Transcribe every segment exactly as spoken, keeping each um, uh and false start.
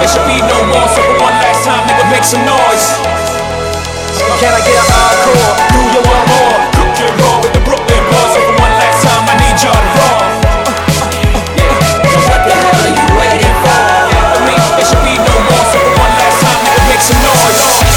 There should be no more, so for one last time, nigga, make some noise. Can I get an encore? Do you want more? Cook your raw with the Brooklyn boys, so for one last time, I need y'all to roar. What the hell are you waiting for? I mean, there should be no more, so for one last time, nigga, make some noise.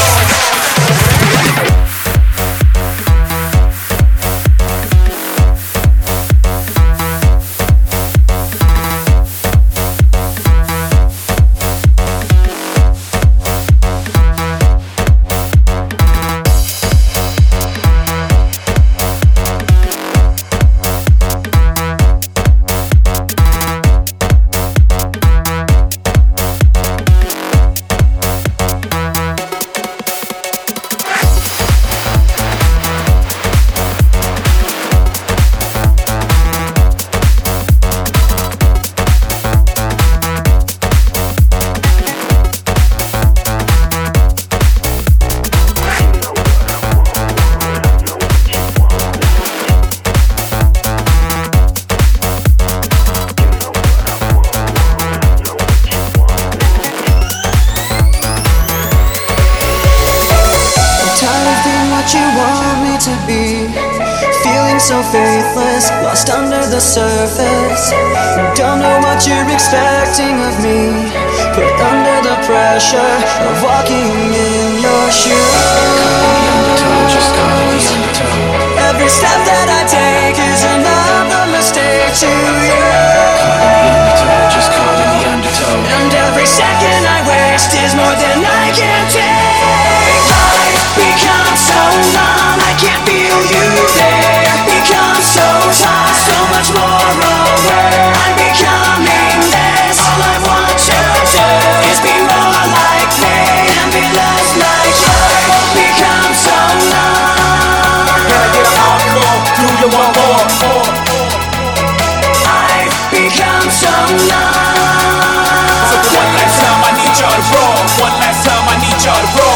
You want me to be, feeling so faithless, lost under the surface. Don't know what you're expecting of me, put under the pressure of walking in your shoes. Every step that I take is another mistake to you, and every second I waste is more than I can take. Become so numb, I can't feel you there. Become so tired, so much more aware. I'm becoming this. All I want to do is be more like me and be less like you. Become so numb. Can I get an encore? Do you want more? I've become so numb. So for one last time, I need y'all to roar. One last time, I need y'all to roar.